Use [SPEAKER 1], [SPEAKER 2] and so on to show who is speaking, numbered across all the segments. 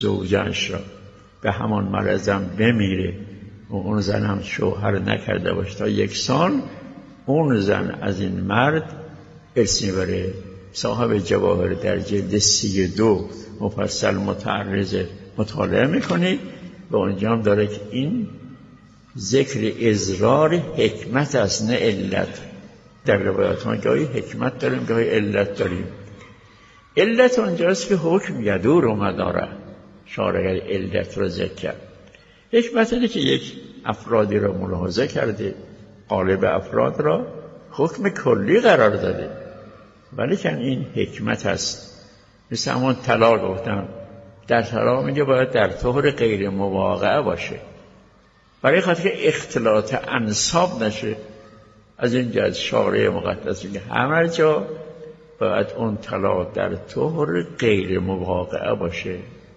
[SPEAKER 1] زوجانش را به همان مرضم بمیره و اون زن هم شوهر نکرده باشه تا 1 سال، اون زن از این مرد ارث میبره. صاحب جواهر در جلد 32 مفصل متعرض مطالعه میکنید و اونجا هم داره که این ذکر اضرار حکمت است نه علت. در روایات ما گاهی حکمت داریم گاهی علت داریم. علت اونجاست که حکم یدور و مداره، شارع علت رو ذکر کرد. حکمت اینه که یک افرادی را ملاحظه کرده، قالب افراد را حکم کلی قرار داده، ولی که این حکمت است. مثل همون طلاق گفتم، در طلاق میگه باید در طهر غیر مواقعه باشه، برای خاطر که اختلاط انساب نشه. از این جهت شارع مقدس میگه همه جا باید اون طلاق در طهر غیر مواقعه باشه.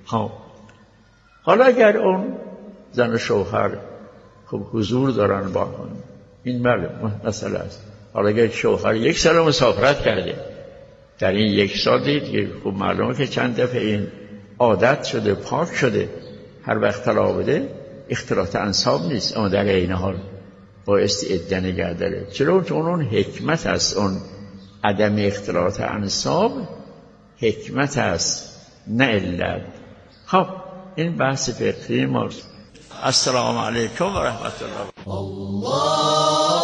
[SPEAKER 1] حالا اگر اون زن و شوهر خب حضور دارن با هم، این مسئله است. حالا اگر شوهر 1 سال مسافرت کرده، در این 1 سال دید خب معلومه که چند دفعه این عادت شده، پاک شده، هر وقت طلاق بده اختلاط انساب نیست، اما در این حال بایستی عده نگه داره. چرا؟ چون اون حکمت است، اون عدم اختلاط انساب حکمت است نه علت. خب این بحث فقهی ماست. السلام علیکم و رحمت الله.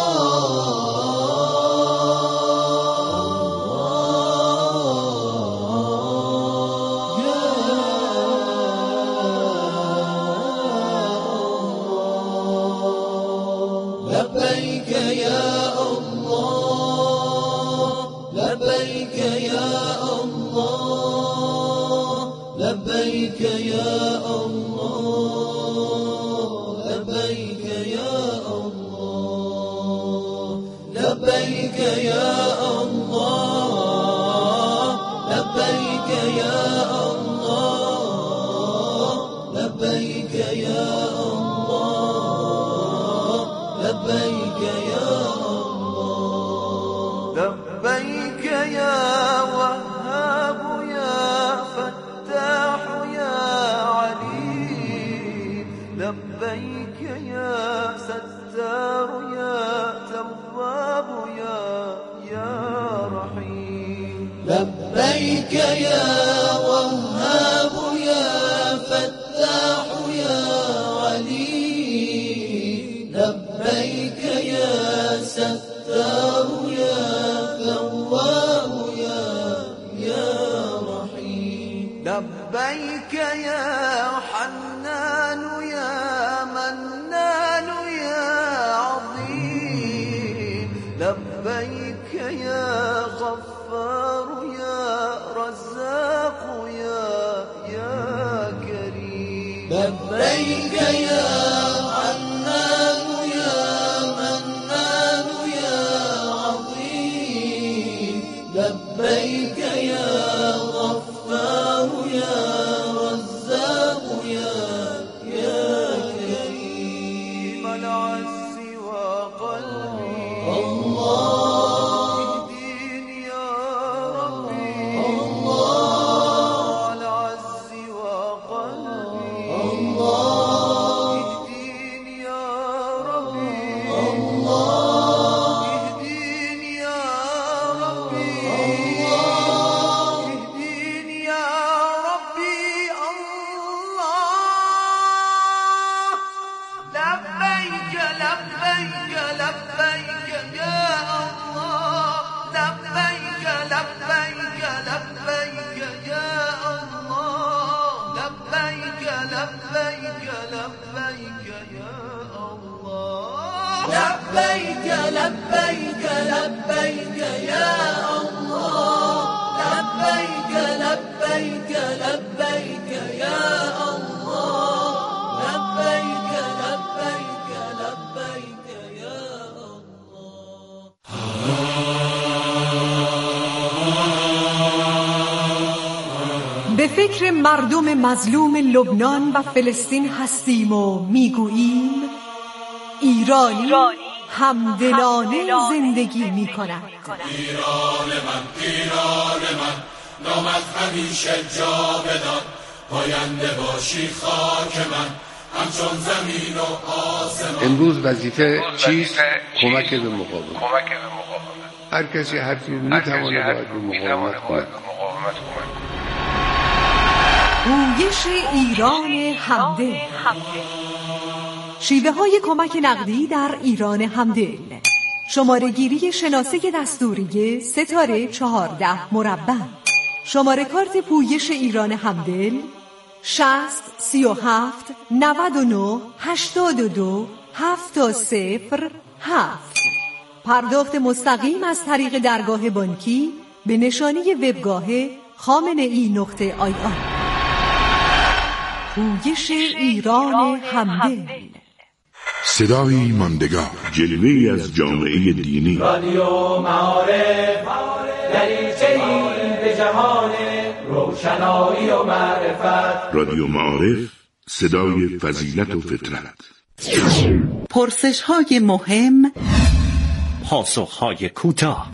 [SPEAKER 2] به فکر مردم مظلوم لبنان و فلسطین هستیم و میگوییم ایرانی همدلانه زندگی میکند.
[SPEAKER 3] ایران من نامت همیشه جا بدان، پاینده باشی خاک من همچون زمین و آسمان.
[SPEAKER 4] امروز وظیفه چیست؟ کمک به مقاومت. هر کسی حرفی میتواند باید به مقاومت کند.
[SPEAKER 2] پویش ایران همدل، شیوه های کمک نقدی در ایران همدل. شماره گیری شناسه دستوری ستاره 14 مربع. شماره کارت پویش ایران همدل 60 37 99 82 707. پرداخت مستقیم از طریق درگاه بانکی به نشانی وبگاه خامنه‌ای.ir. پویش ایران همدل،
[SPEAKER 5] صدایی ماندگار، جلوه‌ای از جامعه دینی.
[SPEAKER 6] رادیو معارف، دریچه‌ای به جهان روشنایی و معرفت.
[SPEAKER 5] رادیو معارف، صدای فضیلت و فطرت.
[SPEAKER 7] پرسش‌های مهم، پاسخ‌های کوتاه،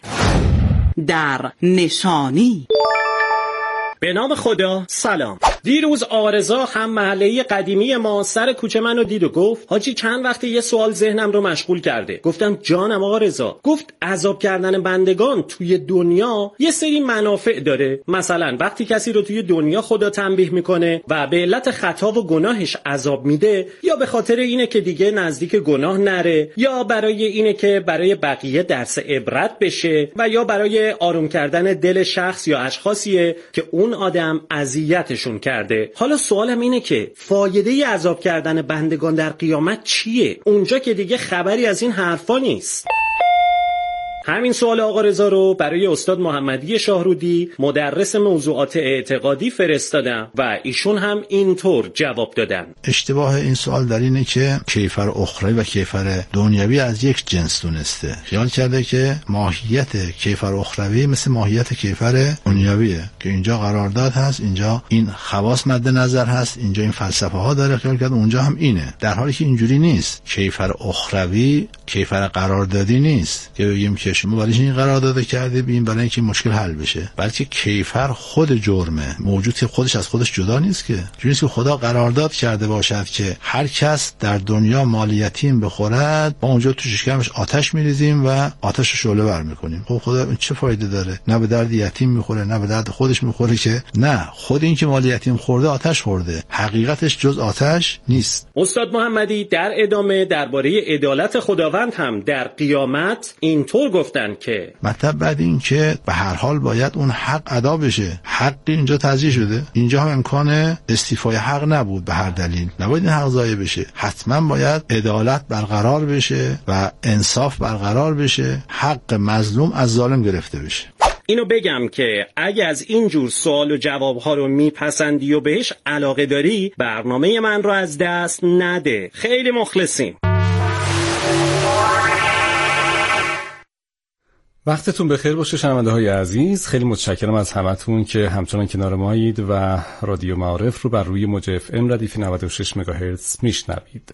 [SPEAKER 7] در نشانی.
[SPEAKER 8] به نام خدا. سلام. دیروز آرزا هم محله قدیمی ما سر کوچه منو دید و گفت حاجی چند وقته یه سوال ذهنم رو مشغول کرده. گفتم جانم آرزا. گفت عذاب کردن بندگان توی دنیا یه سری منافع داره. مثلا وقتی کسی رو توی دنیا خدا تنبیه میکنه و به علت خطا و گناهش عذاب میده، یا به خاطر اینه که دیگه نزدیک گناه نره، یا برای اینه که برای بقیه درس عبرت بشه، و یا برای آروم کردن دل شخص یا اشخاصیه که اون آدم اذیتشون کرده. حالا سوالم اینه که فایده عذاب کردن بندگان در قیامت چیه؟ اونجا که دیگه خبری از این حرفا نیست. همین سوال آقا رضا رو برای استاد محمدی شاهرودی مدرس موضوعات اعتقادی فرستادم و ایشون هم اینطور جواب دادن.
[SPEAKER 9] اشتباه این سوال در اینه که کیفر اخروی و کیفر دنیوی از یک جنس دونسته. خیال کرده که ماهیت کیفر اخروی مثل ماهیت کیفر دنیویه که اینجا قرارداد هست، اینجا این خواص مد نظر هست، اینجا این فلسفه ها داره. خیال کرده اونجا هم اینه، در حالی که اینجوری نیست. کیفر اخروی کیفر قراردادی نیست که بگیم که شما برای این قرارداد کردی ببین برای اینکه مشکل حل بشه، بلکه کیفر خود جرمه، موجود خودش از خودش جدا نیست. که جوری که خدا قرارداد کرده باشد که هر کس در دنیا مال یتیم بخورد ما اونجا تو شکمش آتش میریزیم و آتش رو شعله ور میکنیم. خب خدا این چه فایده داره؟ نه به درد یتیم میخوره نه به درد خودش میخوره، که نه خود این که مال یتیم خورده آتش خورده، حقیقتش جز آتش نیست.
[SPEAKER 8] استاد محمدی در ادامه درباره عدالت خداوند هم در قیامت اینطور گفتن که
[SPEAKER 9] مطلب بعد این که به هر حال باید اون حق ادا بشه. حقی اینجا تضییع شده، اینجا هم امکان استیفای حق نبود، به هر دلیل نباید این حق ضایع بشه. حتما باید عدالت برقرار بشه و انصاف برقرار بشه، حق مظلوم از ظالم گرفته بشه.
[SPEAKER 8] اینو بگم که اگه از اینجور سوال و جوابها رو میپسندی و بهش علاقه داری، برنامه من رو از دست نده. خیلی مخلصیم.
[SPEAKER 10] وقتتون بخیر باشه شنونده‌های عزیز. خیلی متشکرم از همتون که همچنان کنار مایید و رادیو معارف رو بر روی موج اف ام ردیف 96 مگاهرتز میشنوید.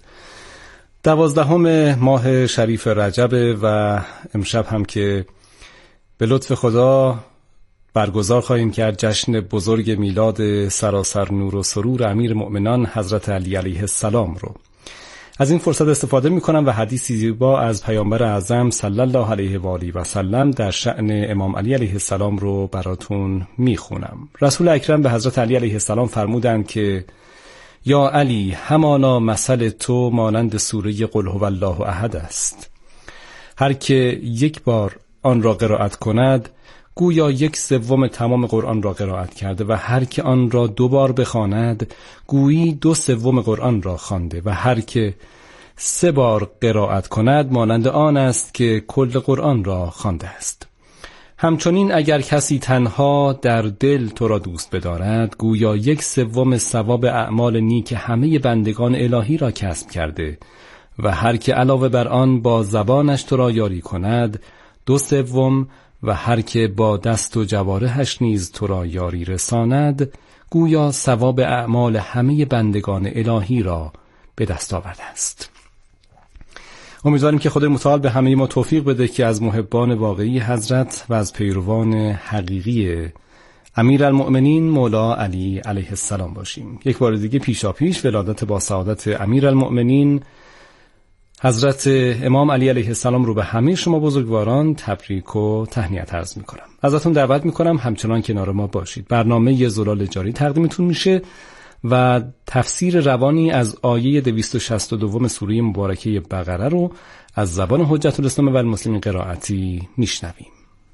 [SPEAKER 10] 12 ماه شریف رجب و امشب هم که به لطف خدا برگزار خواهیم کرد جشن بزرگ میلاد سراسر نور و سرور امیر مؤمنان حضرت علی علیه السلام رو. از این فرصت استفاده می‌کنم و حدیثی زیبا از پیامبر اعظم صلی الله علیه و آله و سلم در شأن امام علی علیه السلام رو براتون میخونم. رسول اکرم به حضرت علی علیه السلام فرمودند که یا علی، همانا مثل تو مانند سوره قل هو الله احد است. هر که یک بار آن را قرائت کند گویا 1/3 تمام قرآن را قرائت کرده و هر که آن را 2 بار بخواند گویی 2/3 قرآن را خوانده و هر که 3 بار قرائت کند مانند آن است که کل قرآن را خوانده است. همچنین اگر کسی تنها در دل تو را دوست بدارد گویا 1/3 ثواب اعمال نیک همه بندگان الهی را کسب کرده و هر که علاوه بر آن با زبانش تو را یاری کند 2/3 و هر که با دست و جوارحش نیز تو را یاری رساند گویا ثواب اعمال همه بندگان الهی را به دست آورده است. امیدواریم که خدای متعال به همه ما توفیق بده که از محبان واقعی حضرت و از پیروان حقیقی امیرالمؤمنین مولا علی علیه السلام باشیم. یک بار دیگه پیشاپیش ولادت با سعادت امیرالمؤمنین حضرت امام علی علیه السلام رو به همه شما بزرگواران تبریک و تهنیت عرض میکنم. ازتون دعوت میکنم همچنان کنار ما باشید. برنامه زلال جاری تقدیمتون میشه و تفسیر روانی از آیه 262 سوره مبارکه بقره رو از زبان حجت الاسلام و المسلمین قرائتی میشنویم.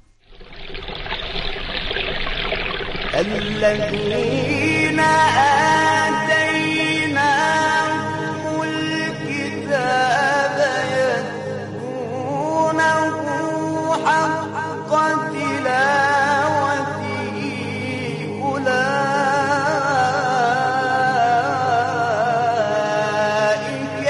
[SPEAKER 11] الذين آتيناهم الكتاب يتلونه حق تلاوته أولئك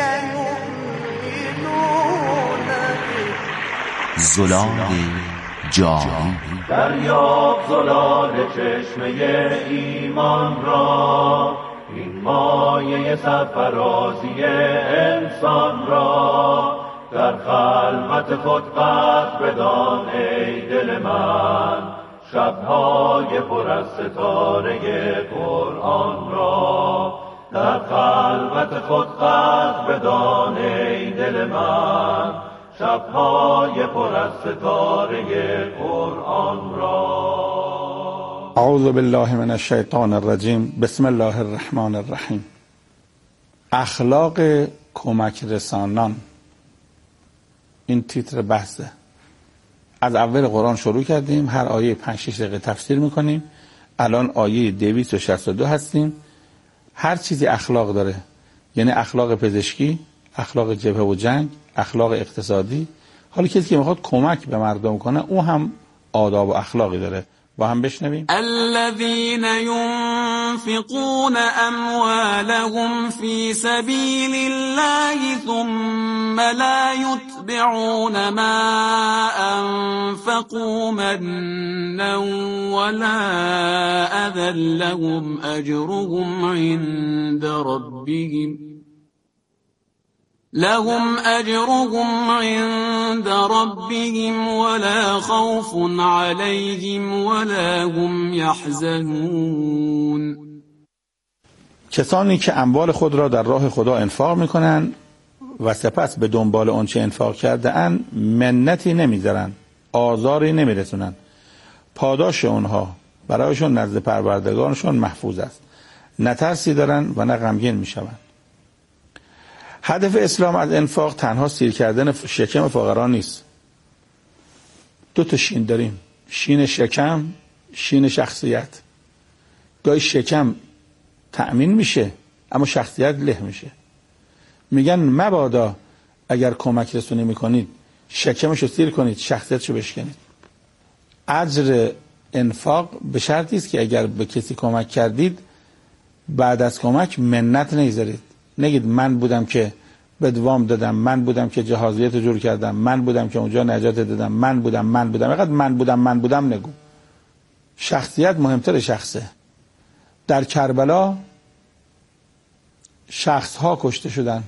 [SPEAKER 11] يؤمنون به.
[SPEAKER 12] زلال جاری
[SPEAKER 6] دریاب زلال چشمه ایمان را، این مایه سرفرازی انسان را، در خلوت خود قدر بدان ای دل من، شبهای پر از ستاره قرآن را، در خلوت خود قدر بدان ای دل من، شبهای پر از ستاره قرآن را.
[SPEAKER 13] اعوذ بالله من الشیطان الرجیم. بسم الله الرحمن الرحیم. اخلاق کمک رسانان، این تیتر بحثه. از اول قرآن شروع کردیم، هر آیه 5-6 دقیقه تفسیر میکنیم. الان آیه 262 هستیم. هر چیزی اخلاق داره، یعنی اخلاق پزشکی، اخلاق جبهه و جنگ، اخلاق اقتصادی. حالا کسی که میخواد کمک به مردم کنه او هم آداب و اخلاقی داره. با هم بشنویم.
[SPEAKER 14] الذين ينفقون اموالهم في سبيل الله ثم لا يتبعون ما انفقوا منا ولا اذى لهم اجرهم عند ربهم ولا خوف عليهم ولا هم يحزنون.
[SPEAKER 13] کسانی که اموال خود را در راه خدا انفاق میکنن و سپس به دنبال آنچه انفاق کرده اند منتی نمیذارن، آزاری نمیرسونن، پاداش اونها برایشون نزد پروردگارشون محفوظ است، نه ترسی دارن و نه غمگین میشوند. هدف اسلام از انفاق تنها سیر کردن شکم فقرا نیست. 2 شین داریم، شین شکم، شین شخصیت. گاهی شکم تأمین میشه اما شخصیت له میشه. میگن مبادا اگر کمک رسونی میکنید شکمشو سیر کنید، شخصیتشو بشکنید. اجر انفاق به شرطی است که اگر به کسی کمک کردید بعد از کمک منت نگذارید. نگید من بودم که بدوام دادم، من بودم که جهازیت جور کردم، من بودم که اونجا نجات دادم، من بودم. اینقدر من بودم نگو. شخصیت مهمتر شخصه. در کربلا شخص ها کشته شدن،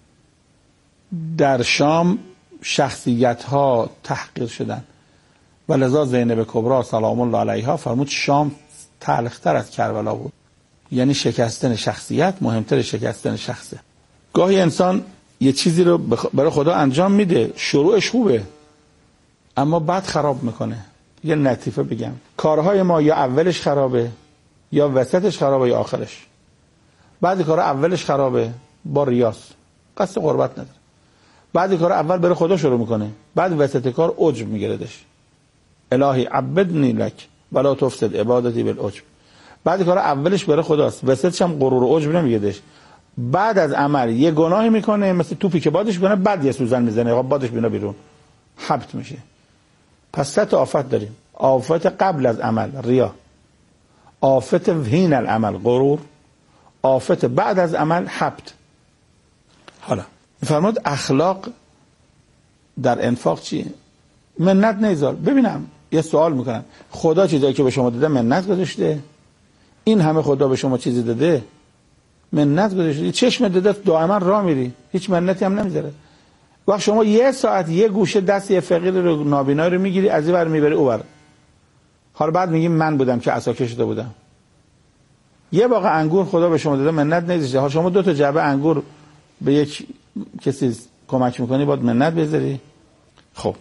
[SPEAKER 13] در شام شخصیت ها تحقیر شدن و لذا زینب کبرا سلام الله علیها فرمود شام تلختر از کربلا بود. یعنی شکستن شخصیت مهمتر شکستن شخصه. گاهی انسان یه چیزی رو برای خدا انجام میده، شروعش خوبه اما بعد خراب میکنه. یه لطیفه بگم، کارهای ما یا اولش خرابه یا وسطش خرابه یا آخرش. بعضی کارها اولش خرابه با ریاس، قصد قربت نداره. بعضی کارها اول برای خدا شروع میکنه، بعد وسط کار عجب میگیردش. الهی عبدنی لک ولا تفسد عبادتی بالعجب. بعد کار اولش برای خداست، وسطش هم غرور و عجب نمیگیدش. بعد از عمل یه گناهی میکنه مثل توپی که بادش کنه، بعد یه سوزن میزنه بادش بینا بیرون، حبط میشه. پس 3 آفت داریم. آفت قبل از عمل ریا، آفت حین العمل غرور، آفت بعد از عمل حبط. حالا فرمود اخلاق در انفاق چیه؟ منت نیذار. ببینم یه سوال میکنم، خدا چیزایی که به شما داده منت گذاشته؟ این همه خدا به شما چیزی داده منت گذاشته؟ چشم داده دائما راه میری، هیچ منتی هم نمیذاره. وقت شما 1 ساعت یه گوشه دست یه فقیر رو نابینا رو میگیری، از این ور میبری اون ور، حالا بعد میگیم من بودم که عصا کشیده بودم. یه باغ انگور خدا به شما داده، منت نذاشته. حالا شما 2 تا جعبه انگور به یک کسی کمک میکنی، باید منت بذاری؟ خب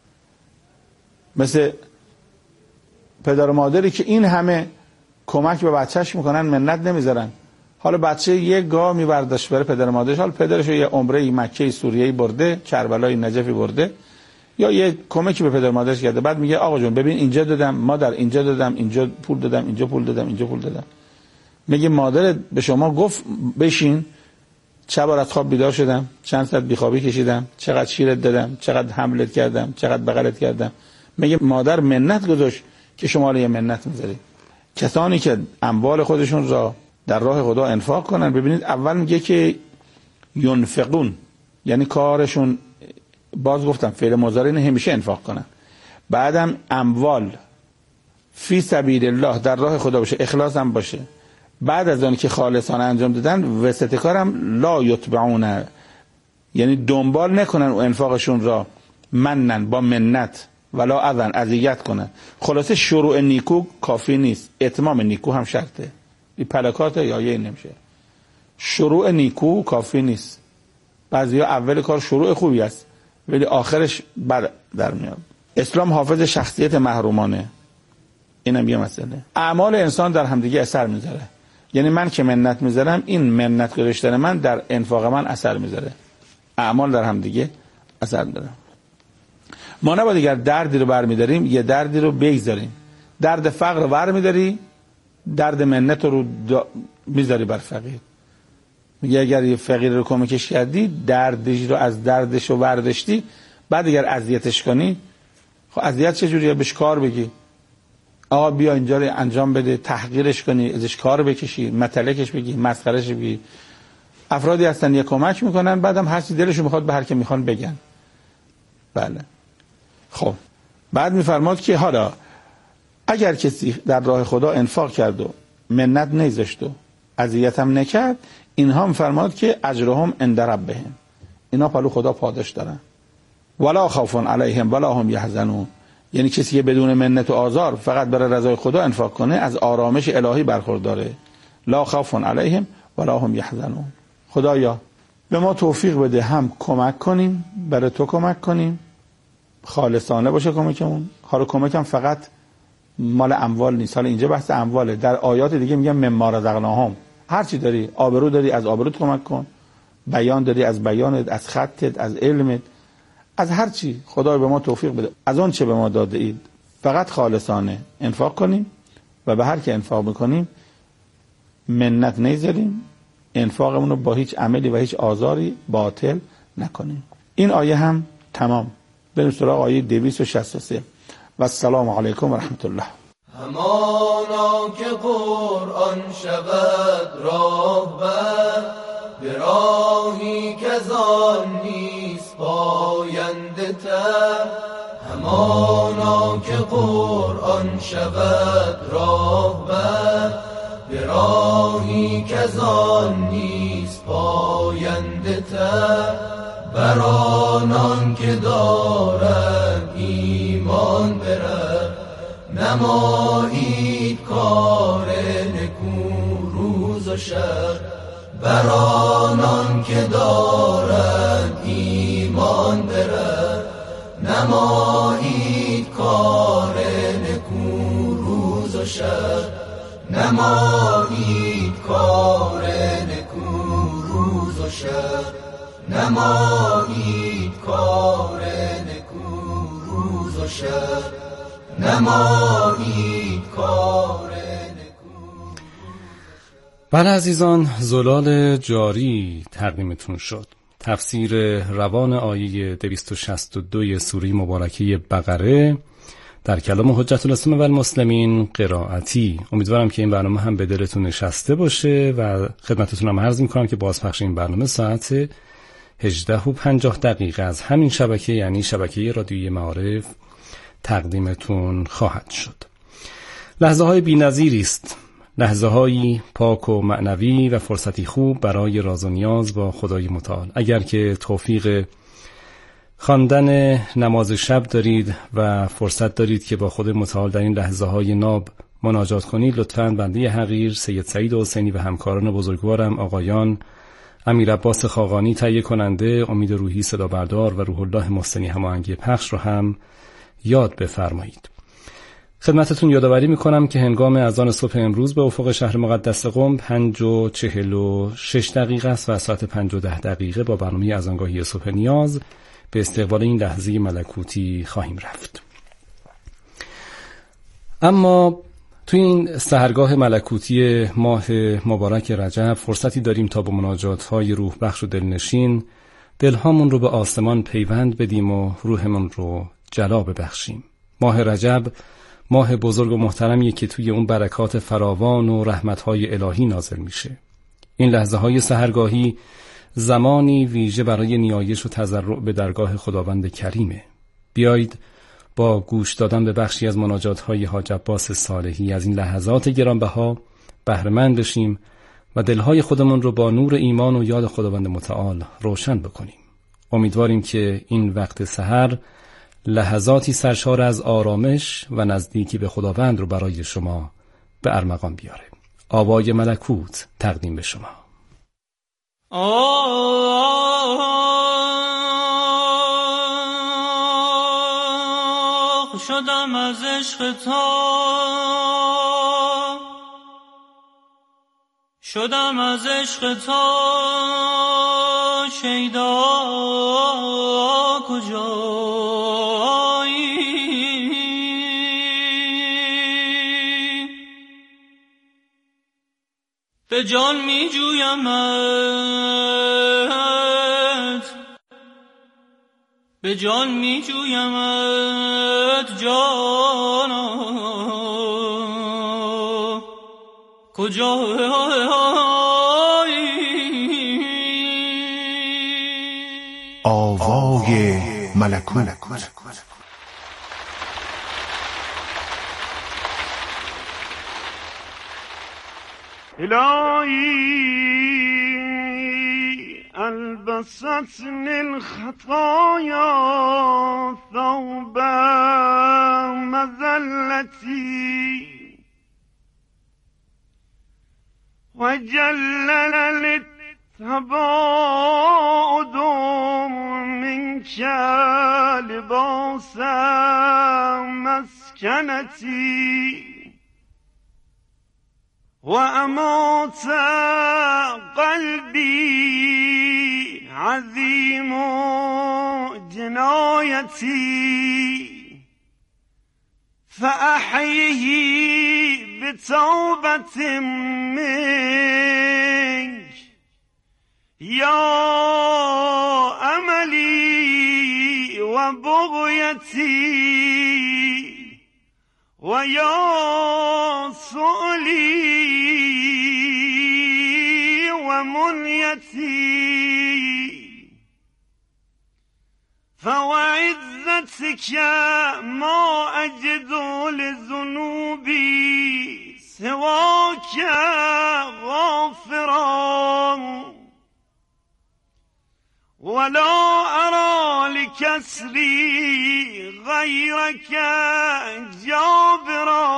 [SPEAKER 13] مثل پدر و مادری که این همه کمک به بچهش میکنن، منت نمیذارن. حالا بچه یه گاه میبردش بره پدر و مادرش، حالا پدرش یه عمره مکه سوریه‌ای برده، کربلای نجفی برده، یا یه کمکی به پدر و مادرش کرده، بعد میگه آقا جون ببین اینجا دادم، مادر اینجا دادم، اینجا پول دادم، اینجا پول دادم، اینجا پول دادم. میگه مادر به شما گفت بشین، چه بار از خواب بیدار شدم، چند ساعت بیخوابی کشیدم، چقدر شیرت دادم، چقدر حملت کردم، چقدر بغلت کردم. میگه مادر منت گذاشت که شما یه منت میذارید. کسانی که اموال خودشون را در راه خدا انفاق کنن، ببینید اول میگه که ينفقون، یعنی کارشون، باز گفتم فعل مضارع همیشه انفاق کنن. بعدم اموال فی سبیل الله، در راه خدا باشه، اخلاص هم باشه. بعد از اون که خالصانه انجام دادن، وسط کارم لا یتبعون، یعنی دنبال نکنن و انفاقشون را منن، با منت، ولا اذن، اذیت کنن. خلاصه شروع نیکو کافی نیست، اتمام نیکو هم شرطه. این پلکات یایه نمیشه. شروع نیکو کافی نیست. بعضیا اول کار شروع خوبی است ولی آخرش بد در میاد. اسلام حافظ شخصیت محرومانه، اینم یه مسئله. اعمال انسان در همدیگه اثر میذاره. یعنی من که منت میذارم، این منت گذاشتن من در انفاق من اثر میذاره. اعمال در همدیگه اثر داره. ما نباید اگر دردی رو برمیداریم یه دردی رو بگذاریم. درد فقر رو برمیداری، درد منت رو میذاری بر فقیر. میگه اگر یه فقیر رو کمکش کردی، دردش رو از دردش رو برداشتی، بعد اگر اذیتش کنی، خب اذیت چجوریه؟ بهش کار بگی، آقا بیا اینجا رو انجام بده، تحقیرش کنی، ازش کار بکشی، متلکش بگی، مسخرهش بگی. افرادی هستن یه کمک میکنن، بعدم هر چی دلشون میخواد به هر کی میخوان بگن. بله. خب بعد میفرماد که حالا اگر کسی در راه خدا انفاق کرد و منت نذاشت و اذیت هم نکرد، اینها میفرماد که اجرهم عند ربهم، اینا پلو خدا پاداش دارن. ولا خوف علیهم ولا هم یحزنون، یعنی کسی که بدون منت و آزار فقط برای رضای خدا انفاق کنه، از آرامش الهی برخورداره. لا خوف علیهم ولا هم یحزنون. خدایا به ما توفیق بده هم کمک کنیم، برای تو کمک کنیم، خالصانه باشه کمکمون. حالا کمکم فقط مال اموال نیست، حالا اینجا بحث امواله. در آیات دیگه میگم مما رزقناهم، هر چی داری، آبرو داری از آبروت کمک کن، بیان داری از بیانت، از خطت، از علمت، از هر چی. خدای به ما توفیق بده از اون چه به ما داده اید فقط خالصانه انفاق کنیم و به هر که انفاق میکنیم منت نذاریم، انفاقمون رو با هیچ عملی و هیچ آزاری باطل نکنیم. این آیه هم تمام. بریم سراغ آیه 263. و السلام علیکم و رحمت الله.
[SPEAKER 6] همانا که قرآن شود راهبر، به راهی که زان نیست پاینده تر. همانا که قرآن شود راهبر، به راهی که زان نیست پاینده تر. بر آنان که دارند ایمان برد، نمایید کار نکو روز و شب. بر آنان که دارند ایمان برد، نمایید کار نکو روز و شب. نمایید کار نکو روز و شب. نمایید کار نکو روز و شب. نمایید کار نکو.
[SPEAKER 10] بله عزیزان، زلال جاری تقدیمتون شد. تفسیر روان آیه 262 سوره مبارکه بقره در کلام حجت الاسلام و المسلمین قرائتی. امیدوارم که این برنامه هم به دلتون نشسته باشه و خدمتتون هم عرض میکنم که بازپخش این برنامه ساعت 18:50 از همین شبکه، یعنی شبکه رادیویی معارف، تقدیمتون خواهد شد. لحظه های بی نظیری است، لحظه هایی پاک و معنوی و فرصتی خوب برای راز و نیاز با خدای متعال. اگر که توفیق خواندن نماز شب دارید و فرصت دارید که با خود متعال در این لحظه های ناب مناجات کنید، لطفاً بنده حقیر سید سعید حسینی و همکاران بزرگوارم آقایان امیر عباس خاقانی تهیه کننده، امید روحی صدا بردار و روح الله محسنی هماهنگی پخش رو هم یاد بفرمایید. خدمتتون یادآوری میکنم که هنگام اذان صبح امروز به افق شهر مقدس قم 5:46 است و ساعت 5:10 با برنامه اذانگاهی صبح نیاز به استقبال این لحظه ملکوتی خواهیم رفت. اما توی این سحرگاه ملکوتی ماه مبارک رجب فرصتی داریم تا با مناجات‌های روح بخش و دلنشین دلهامون رو به آسمان پیوند بدیم و روحمون رو جلا ببخشیم. ماه رجب ماه بزرگ و محترمیه که توی اون برکات فراوان و رحمت‌های الهی نازل میشه. این لحظه‌های سحرگاهی زمانی ویژه برای نیایش و تضرع به درگاه خداوند کریمه. بیایید با گوش دادن به بخشی از مناجات‌های حاج عباس صالحی از این لحظات گرانبها بهره مند بشیم و دلهای خودمون رو با نور ایمان و یاد خداوند متعال روشن بکنیم. امیدواریم که این وقت سحر لحظاتی سرشار از آرامش و نزدیکی به خداوند رو برای شما به ارمغان بیاره. آوای ملکوت تقدیم به شما.
[SPEAKER 11] شدم از عشق تا شیدا کجایی به جان می جویمت جانا کجایی
[SPEAKER 15] آوای ملکوت.
[SPEAKER 11] الهی البستني الخطايا ثوب مذلتي وجلل للتباعد منك لباس مسكنتي وأمات قلبي عظيم جنايتي فأحيه بتوبة منك يا أملي وبغيتي ويا سؤلي ومنيتي فوعزتك ما أجد لذنوبي سواك غافرا ولا أرى لكسري غيرك جابرا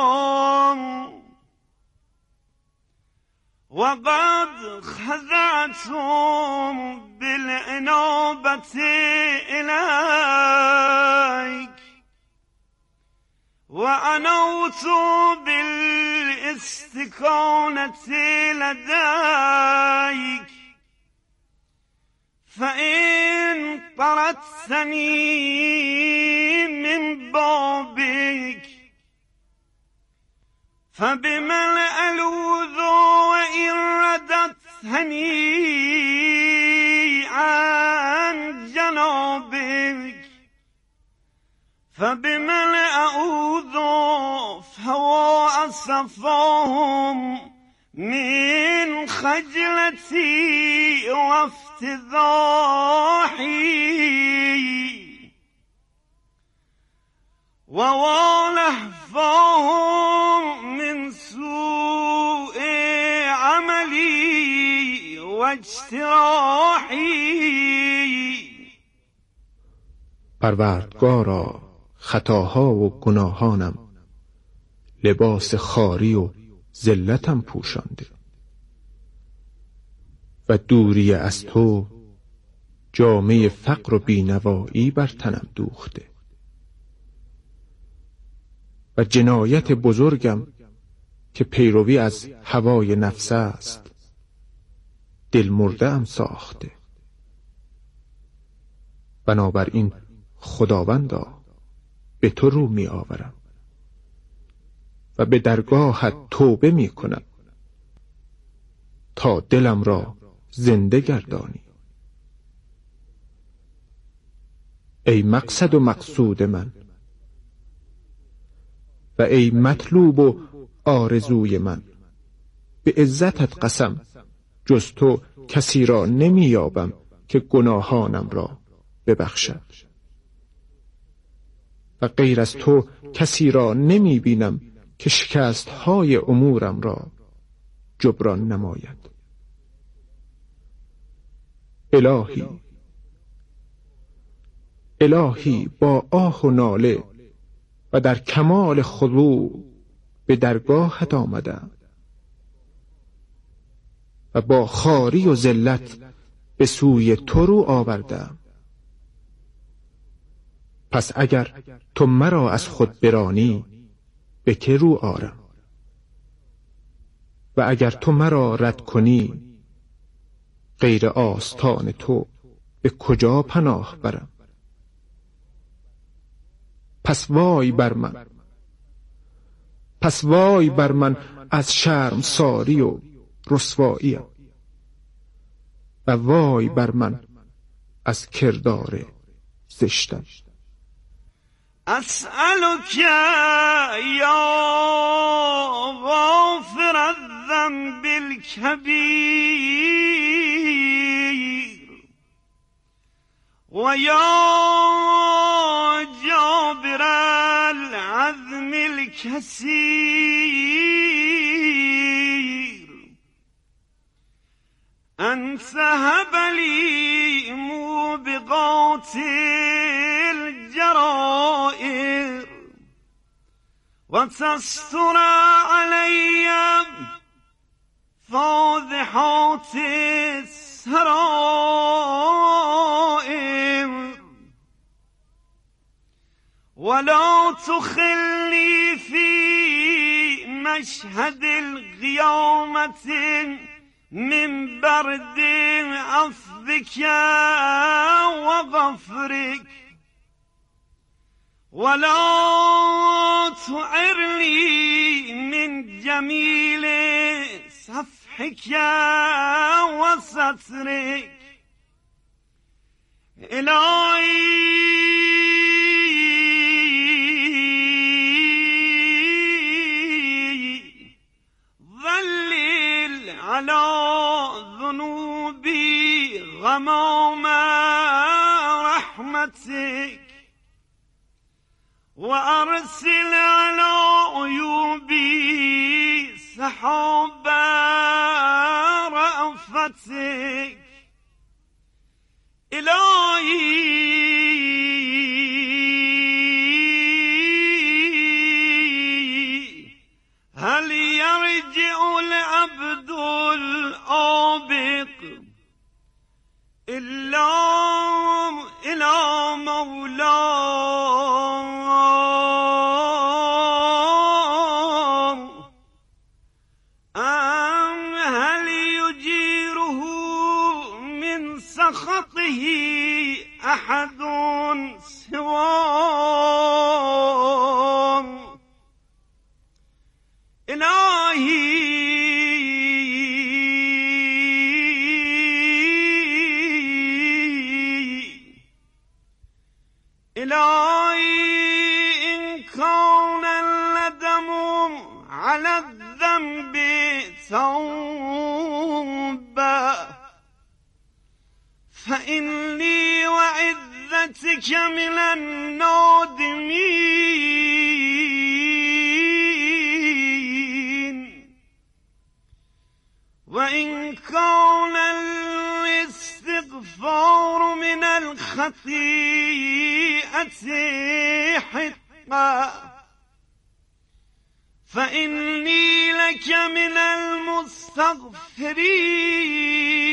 [SPEAKER 11] وقد خضعتم بالإنابة إليك وأنوت بالاستكانة لديك فإن طردتني من بابك فبمن ألوذ وإن رددتني عن جنابك فبمن أعوذ فهو أصفاهم من خجلتي وافتضاحي ووالهفاهم من سوء عملي واجتراحي
[SPEAKER 15] پروردگارا خطاها و گناهانم لباس خواری و ذلتم پوشانده و دوری از تو جامه فقر و بینوایی بر تنم دوخته و جنایت بزرگم که پیروی از هوای نفس است دل مرده ام ساخته. بنابراین خداوندا به تو رو می آورم و به درگاهت توبه می کنم تا دلم را زنده گردانی. ای مقصد و مقصود من و ای مطلوب و آرزوی من، به عزتت قسم جز تو کسی را نمی یابم که گناهانم را ببخشد و غیر از تو کسی را نمی بینم که شکست های امورم را جبران نماید. الهی با آه و ناله و در کمال خضوع به درگاهت آمدم و با خواری و ذلت به سوی تو رو آوردم. پس اگر تو مرا از خود برانی به که رو آرم و اگر تو مرا رد کنی غیر آستان تو به کجا پناه برم؟ پس وای بر من از شرم ساری و رسواییم و وای بر من از کردار زشتم.
[SPEAKER 11] اسألك یا غافر الذنب الكبیر و یا جابر العظم الكثیر ان تهب لی موبقات الجرائر و تستر علی فاضحات السرائر ولا تخلني في مشهد القيامة من برد عفوك وغفرك ولا تعرني من جميل صفحك وسترك إلهي ظلل على ذنوبي غمام رحمتك وأرسل على عيوبي سحاب رأفتك إلهي هل يرجع العبد الآبق إلا إلى مولاه أم هل يجيره من سخطه أحد سواه إلهي إن كان الندم على الذنب توبة فإني وعزتك من النادمين وإن كان الاستغفار من الخطيئة الشيعة حقا فإني لك من المستغفرين